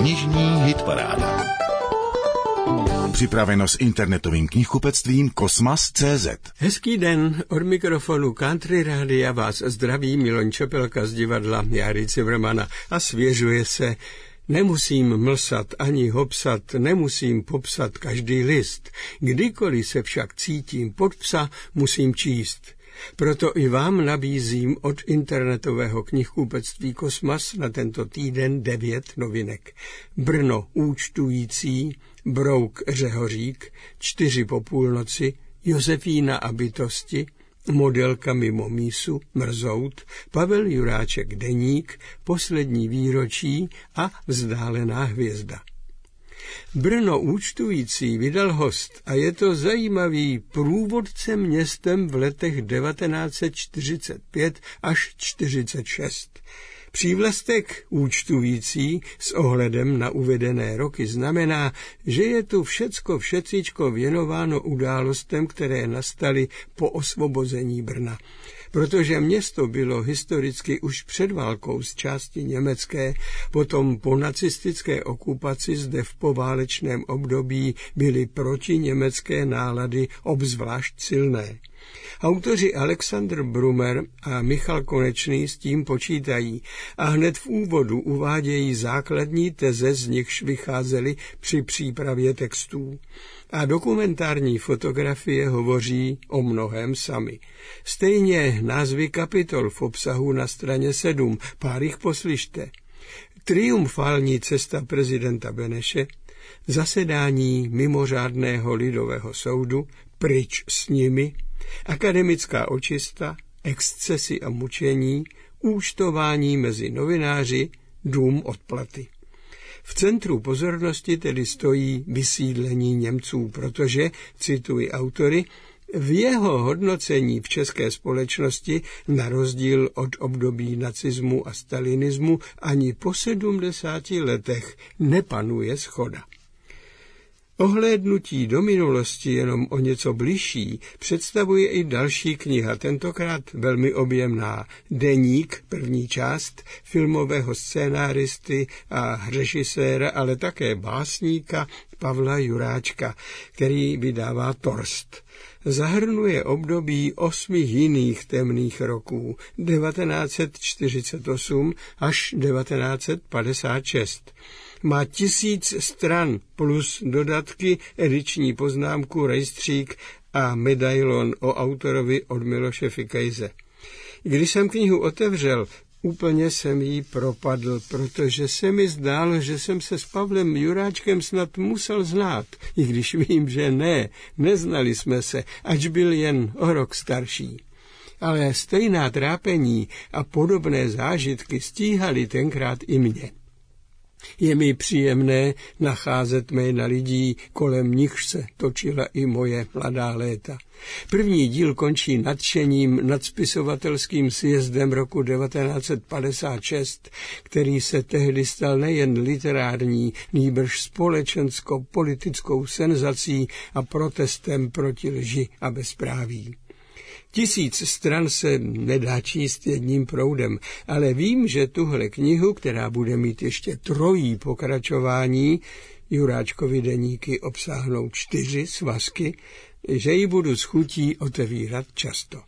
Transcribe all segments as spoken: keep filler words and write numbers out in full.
Knižní hitparáda. Připraveno s internetovým knihkupectvím Kosmas tečka cé zet. Hezký den, od mikrofonu Country Rádia vás zdraví Miloň Čepelka z divadla Járy Cimrmana a svěžuje se: nemusím mlsat ani hopsat, nemusím popsat každý list. Kdykoliv se však cítím pod psa, musím číst. Proto i vám nabízím od internetového knihkupectví Kosmas na tento týden devět novinek. Brno účtující, Brouk Řehořík, Čtyři po půlnoci, Josefína a bytosti, Modelka mimo mísu, Mrzout, Pavel Juráček Deník, Poslední výročí a Vzdálená hvězda. Brno účtující vydal host a je to zajímavý průvodce městem v letech devatenáct set čtyřicet pět až čtyřicet šest. Přívlastek účtující s ohledem na uvedené roky znamená, že je tu všecko všecičko věnováno událostem, které nastaly po osvobození Brna. Protože město bylo historicky už před válkou z části německé, potom po nacistické okupaci zde v poválečném období byly protiněmecké nálady obzvlášť silné. Autoři Alexandr Brumer a Michal Konečný s tím počítají a hned v úvodu uvádějí základní teze, z nichž vycházely při přípravě textů. A dokumentární fotografie hovoří o mnohém sami. Stejně názvy kapitol v obsahu na straně sedm, pár jich poslyšte. Triumfální cesta prezidenta Beneše, zasedání mimořádného lidového soudu, pryč s nimi, akademická očista, excesy a mučení, účtování mezi novináři, dům odplaty. V centru pozornosti tedy stojí vysídlení Němců, protože, cituji autory, v jeho hodnocení v české společnosti, na rozdíl od období nacismu a stalinismu, ani po sedmdesáti letech nepanuje shoda. Ohlédnutí do minulosti jenom o něco bližší představuje i další kniha, tentokrát velmi objemná. Deník, první část, filmového scénáristy a režiséra, ale také básníka Pavla Juráčka, který vydává Torst. Zahrnuje období osmi jiných temných roků, devatenáct set čtyřicet osm až devatenáct set padesát šest. Má tisíc stran plus dodatky, ediční poznámku, rejstřík a medailon o autorovi od Miloše Fikejze. Když jsem knihu otevřel, úplně jsem jí propadl, protože se mi zdálo, že jsem se s Pavlem Juráčkem snad musel znát, i když vím, že ne, neznali jsme se, ač byl jen o rok starší. Ale stejná trápení a podobné zážitky stíhaly tenkrát i mě. Je mi příjemné nacházet jména lidí, kolem nichž se točila i moje mladá léta. První díl končí nadšením nad spisovatelským sjezdem roku devatenáct set padesát šest, který se tehdy stal nejen literární, nýbrž společensko-politickou senzací a protestem proti lži a bezpráví. Tisíc stran se nedá číst jedním proudem, ale vím, že tuhle knihu, která bude mít ještě trojí pokračování, Juráčkovy deníky obsáhnou čtyři svazky, že ji budu s chutí otevírat často.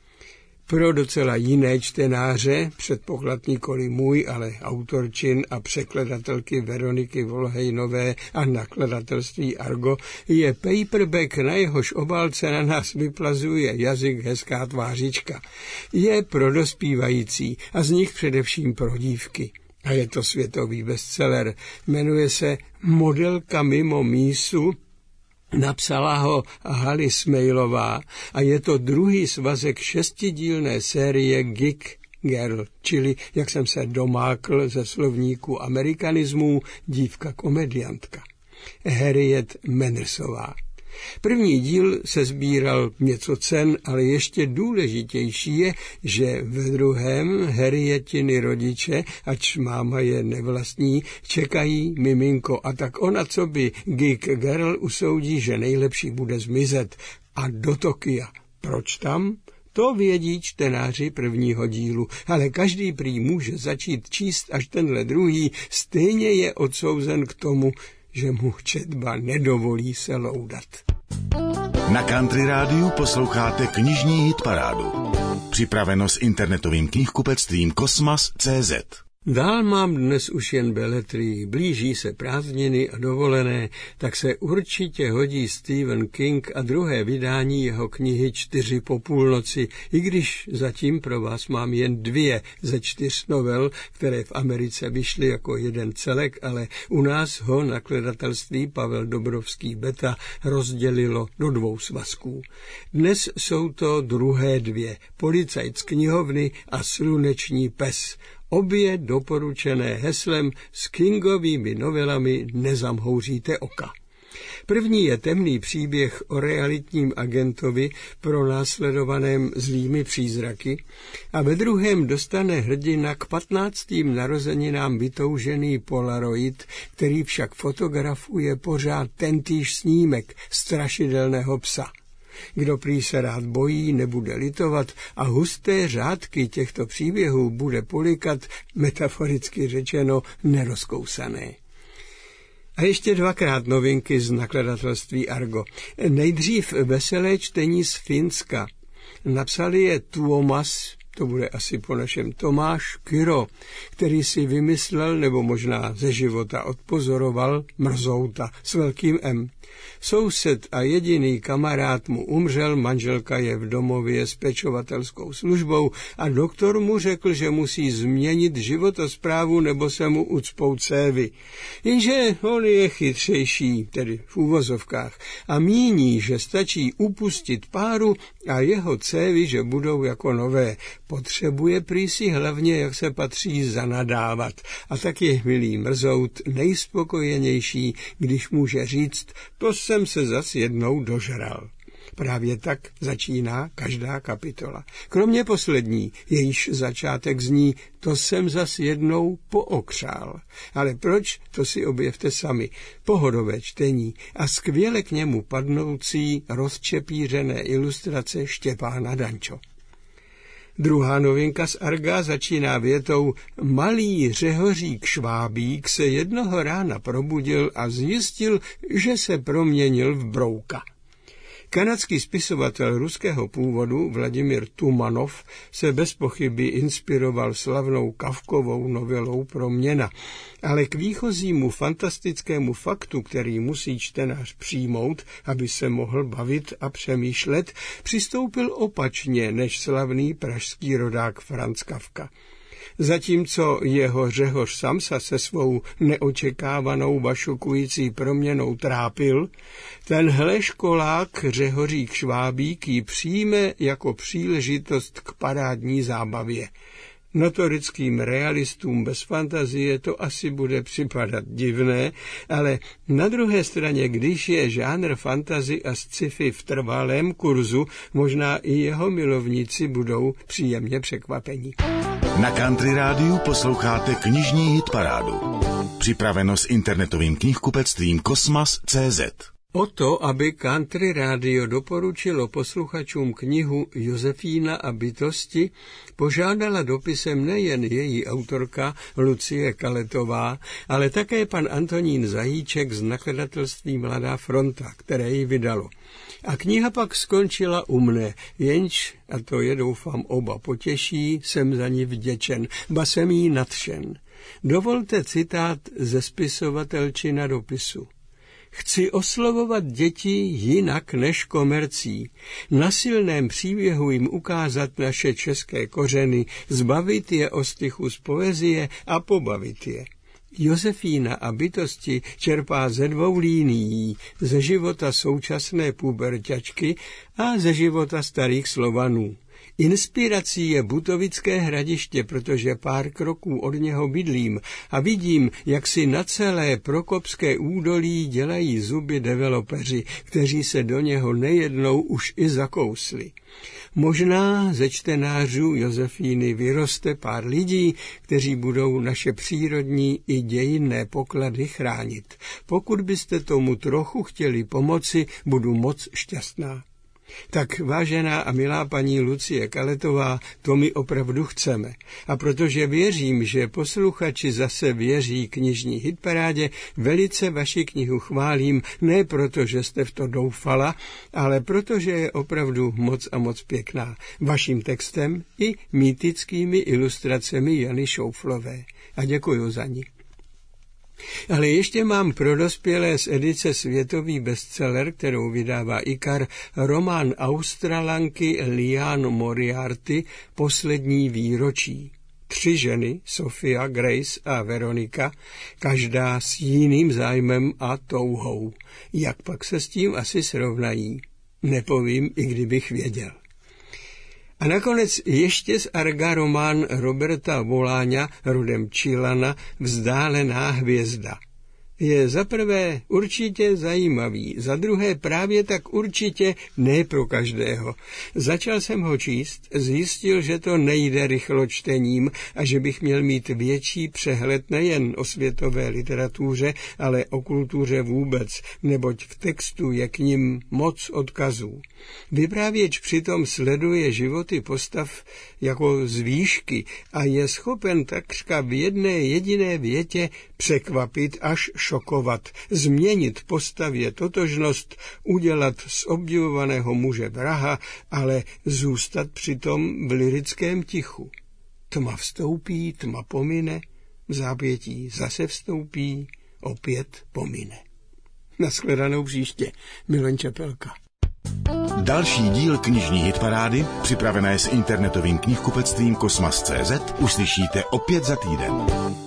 Pro docela jiné čtenáře, předpoklad nikoli můj, ale autorčin a překladatelky Veroniky Volhejnové a nakladatelství Argo, je paperback, na jehož obálce na nás vyplazuje jazyk hezká tvářička. Je pro dospívající a z nich především pro dívky. A je to světový bestseller. Jmenuje se Modelka mimo mísu, napsala ho Hali Smejlová a je to druhý svazek šestidílné série Geek Girl, čili, jak jsem se domákl ze slovníku amerikanismů, dívka komediantka. Harriet Mannersová. První díl se sbíral něco cen, ale ještě důležitější je, že ve druhém Harrietiny rodiče, ač máma je nevlastní, čekají miminko a tak ona, co by Geek Girl, usoudí, že nejlepší bude zmizet a do Tokia. Proč tam? To vědí čtenáři prvního dílu, ale každý prý může začít číst až tenhle druhý, stejně je odsouzen k tomu, že mu četba nedovolí se loudat. Na Country Rádiu posloucháte knižní hitparádu. Připraveno s internetovým knihkupectvím Kosmas tečka cé zet. Dál mám dnes už jen beletrii. Blíží se prázdniny a dovolené, tak se určitě hodí Stephen King a druhé vydání jeho knihy Čtyři po půlnoci, i když zatím pro vás mám jen dvě ze čtyř novel, které v Americe vyšly jako jeden celek, ale u nás ho nakladatelství Pavel Dobrovský Beta rozdělilo do dvou svazků. Dnes jsou to druhé dvě, Policajt z knihovny a Sluneční pes. Obě doporučené heslem s Kingovými novelami nezamhouříte oka. První je temný příběh o realitním agentovi pronásledovaném zlými přízraky a ve druhém dostane hrdina k patnáctým narozeninám vytoužený polaroid, který však fotografuje pořád tentýž snímek strašidelného psa. Kdo prý se rád bojí, nebude litovat a husté řádky těchto příběhů bude polikat, metaforicky řečeno, nerozkousané. A ještě dvakrát novinky z nakladatelství Argo. Nejdřív veselé čtení z Finska. Napsali je Tuomas, to bude asi po našem Tomáš Kyro, který si vymyslel nebo možná ze života odpozoroval mrzouta s velkým M. Soused a jediný kamarád mu umřel, manželka je v domově s pečovatelskou službou a doktor mu řekl, že musí změnit životosprávu nebo se mu ucpou cévy. Jenže on je chytřejší, tedy v úvozovkách, a míní, že stačí upustit páru a jeho cévy, že budou jako nové. Potřebuje prý si hlavně, jak se patří, zanadávat. A tak je milý mrzout nejspokojenější, když může říct, to jsem se zas jednou dožral. Právě tak začíná každá kapitola. Kromě poslední, jejíž začátek zní, to jsem zas jednou pookřál. Ale proč, to si objevte sami. Pohodové čtení a skvěle k němu padnoucí rozčepířené ilustrace Štěpána Dančo. Druhá novinka z Arga začíná větou: malý řehořík Švábík se jednoho rána probudil a zjistil, že se proměnil v brouka. Kanadský spisovatel ruského původu Vladimír Tumanov se bez pochyby inspiroval slavnou Kafkovou novelou Proměna, ale k výchozímu fantastickému faktu, který musí čtenář přijmout, aby se mohl bavit a přemýšlet, přistoupil opačně než slavný pražský rodák Franz Kafka. Zatímco jeho Řehoř Samsa se svou neočekávanou vašukující proměnou trápil, tenhle školák Řehořík Švábík ji přijme jako příležitost k parádní zábavě. Notorickým realistům bez fantazie to asi bude připadat divné, ale na druhé straně, když je žánr fantasy a sci-fi v trvalém kurzu, možná i jeho milovníci budou příjemně překvapení. Na Country Rádiu posloucháte knižní hitparádu. Připraveno s internetovým knihkupectvím Kosmas tečka cé zet. O to, aby Country Rádio doporučilo posluchačům knihu Josefína a bytosti, požádala dopisem nejen její autorka Lucie Kaletová, ale také pan Antonín Zajíček z nakladatelství Mladá fronta, které ji vydalo. A kniha pak skončila u mne, jenž, a to je doufám oba potěší, jsem za ní vděčen, ba jsem jí nadšen. Dovolte citát ze spisovatelčina dopisu. Chci oslovovat děti jinak než komercí. Na silném příběhu jim ukázat naše české kořeny, zbavit je ostychu z poezie a pobavit je. Josefína a bytosti čerpá ze dvou línií, ze života současné puberťačky a ze života starých Slovanů. Inspirací je Butovické Hradiště, protože pár kroků od něho bydlím a vidím, jak si na celé Prokopské údolí dělají zuby developeři, kteří se do něho nejednou už i zakousli. Možná ze čtenářů Josefíny vyroste pár lidí, kteří budou naše přírodní i dějinné poklady chránit. Pokud byste tomu trochu chtěli pomoci, budu moc šťastná. Tak vážená a milá paní Lucie Kaletová, to my opravdu chceme. A protože věřím, že posluchači zase věří knižní hitparádě, velice vaši knihu chválím, ne proto, že jste v to doufala, ale protože je opravdu moc a moc pěkná. Vaším textem i mýtickými ilustracemi Jany Šouflové. A děkuji za ní. Ale ještě mám pro dospělé z edice světový bestseller, kterou vydává Ikar, román Australanky Liane Moriarty Poslední výročí. Tři ženy, Sofia, Grace a Veronika, každá s jiným zájmem a touhou. Jak pak se s tím asi srovnají? Nepovím, i kdybych věděl. A nakonec ještě z Arga román Roberta Voláňa rodem Čilana Vzdálená hvězda. Je za prvé určitě zajímavý, za druhé právě tak určitě ne pro každého. Začal jsem ho číst, zjistil, že to nejde rychločtením a že bych měl mít větší přehled nejen o světové literatuře, ale o kultuře vůbec, neboť v textu je k nim moc odkazů. Vyprávěč přitom sleduje životy postav jako z výšky a je schopen takřka v jedné jediné větě překvapit až šokovat, změnit postavě totožnost, udělat z obdivovaného muže vraha, ale zůstat přitom v lyrickém tichu. Tma vstoupí, tma pomine, v zápětí zase vstoupí, opět pomine. Nashledanou příště, Milan Čepelka. Další díl knižní hitparády, připravené s internetovým knihkupectvím Kosmas tečka cé zet, uslyšíte opět za týden.